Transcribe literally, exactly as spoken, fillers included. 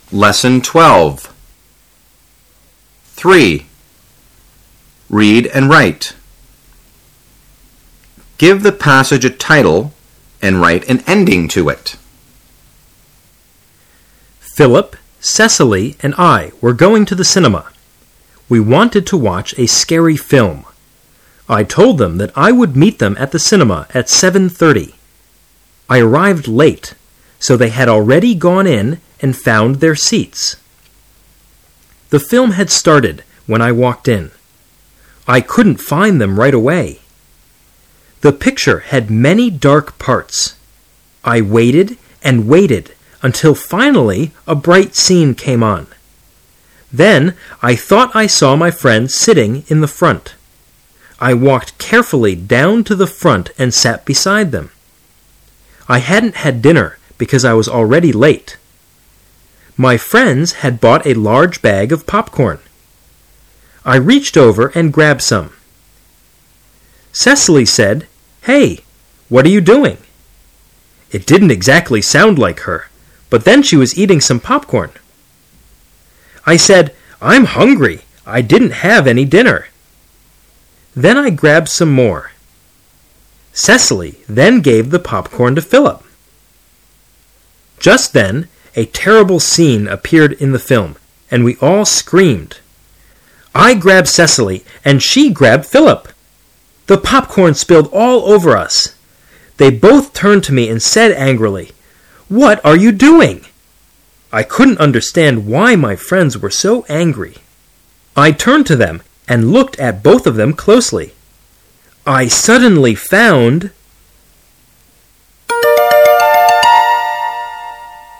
Lesson twelve. three. Read and write. Give the passage a title and write an ending to it. Philip, Cecily, and I were going to the cinema. We wanted to watch a scary film. I told them that I would meet them at the cinema at seven thirty. I arrived late, so they had already gone in and found their seats. The film had started when I walked in. I couldn't find them right away. The picture had many dark parts. I waited and waited until finally a bright scene came on. Then I thought I saw my friend sitting in the front. I walked carefully down to the front and sat beside them. I hadn't had dinner because I was already late. My friends had bought a large bag of popcorn. I reached over and grabbed some. Cecily said, "Hey, what are you doing?" It didn't exactly sound like her, but then she was eating some popcorn. I said, "I'm hungry. I didn't have any dinner." Then I grabbed some more. Cecily then gave the popcorn to Philip. Just then, a terrible scene appeared in the film, and we all screamed. I grabbed Cecily, and she grabbed Philip. The popcorn spilled all over us. They both turned to me and said angrily, "What are you doing?" I couldn't understand why my friends were so angry. I turned to them and looked at both of them closely. I suddenly found